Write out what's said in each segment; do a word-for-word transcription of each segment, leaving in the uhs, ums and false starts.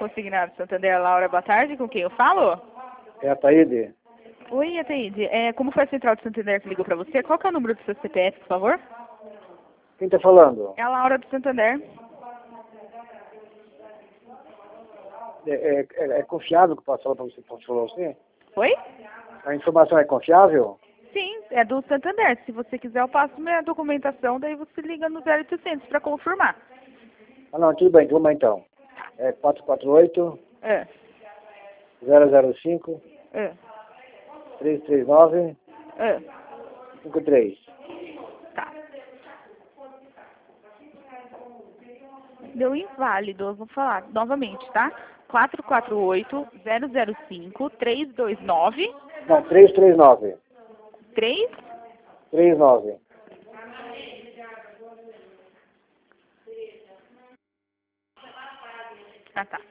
Consignado Santander, Laura, boa tarde. Com quem eu falo? É a Taíde. Oi, Ataíde. É, como foi a Central de Santander que ligou para você? Qual que é o número do seu C P F, por favor? Quem está falando? É a Laura do Santander. É, é, é, é confiável que posso falar para você, posso falar assim? Oi? A informação é confiável? Sim, é do Santander. Se você quiser, eu passo minha documentação, daí você liga no zero oitocentos para confirmar. Ah, não, tudo bem, vamos então. É quatro quatro oito, É, zero zero cinco, é, três três nove, é. cinco três. Tá. Deu inválido, eu vou falar novamente, tá? quatro quatro oito, zero zero cinco, três dois nove, Não, três três nove. três. três nove. Ah, tá.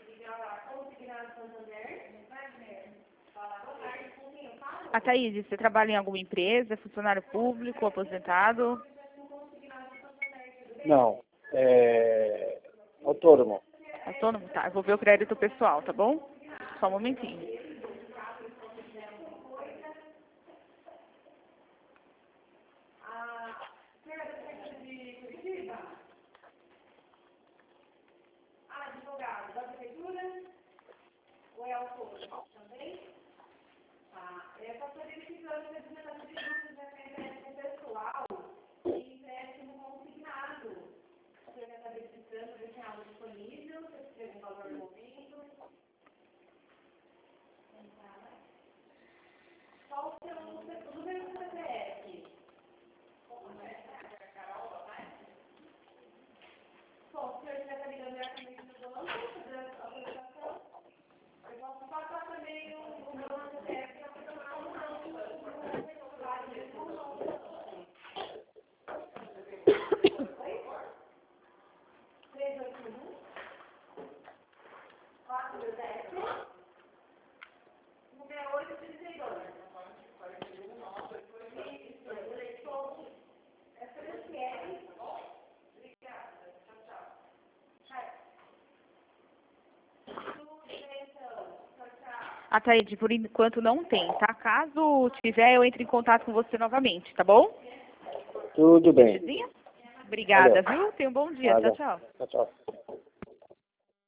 A Thaís, você trabalha em alguma empresa, funcionário público, aposentado? Não, é autônomo. Autônomo? Tá, eu vou ver o crédito pessoal, tá bom? Só um momentinho. A Thaís, por enquanto não tem, tá? Caso tiver, eu entro em contato com você novamente, tá bom? Tudo bem. Belezinha? Obrigada, Valeu. viu? Tenha um bom dia. Nada. Tchau, tchau. Tchau, tchau.